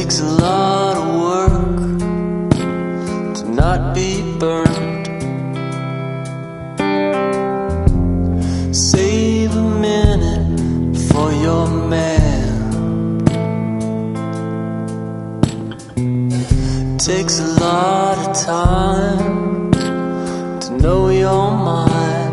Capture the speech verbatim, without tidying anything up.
takes a lot of work to not be burned. Save a minute for your man. Takes a lot of time to know your mind.